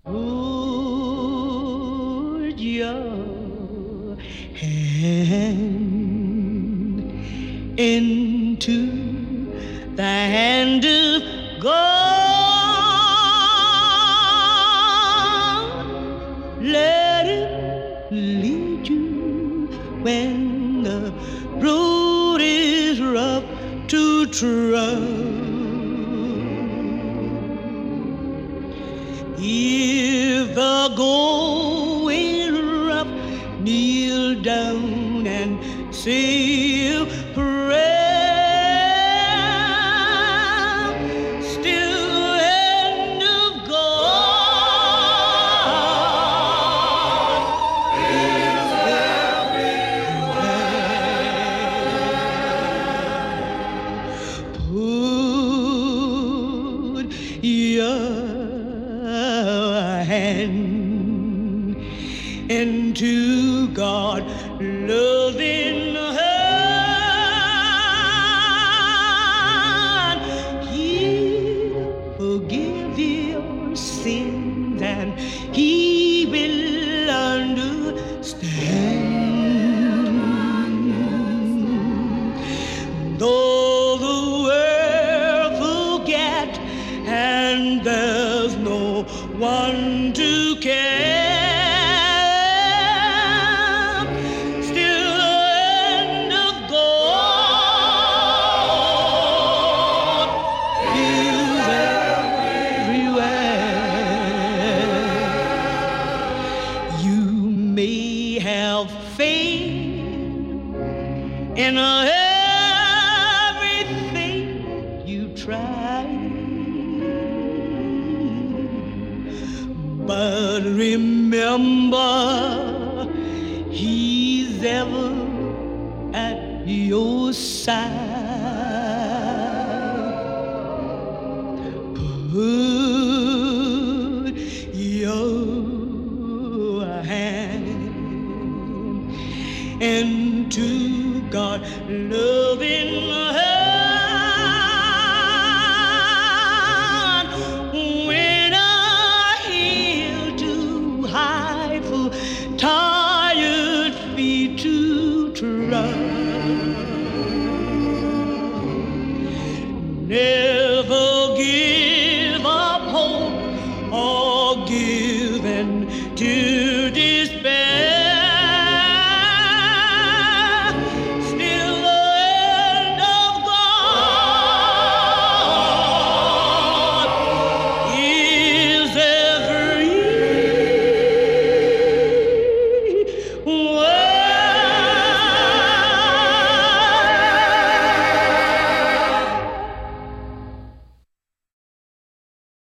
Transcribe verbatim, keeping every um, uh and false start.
Put your hand into the hand of God. Let it lead you when the road is rough to trust. If the going rough, kneel down and say a prayer. Still the hand of God is everywhere. Put your hand into God loving hand. He'll forgive your sins and He will understand. Though the world forget and there's no one to care, still the hand of God is everywhere. You may have faith in everything you try, but remember, He's ever at your side. Put your hand into God loving hand. When I heal too high for tired feet to trust, never give up hope. Oh,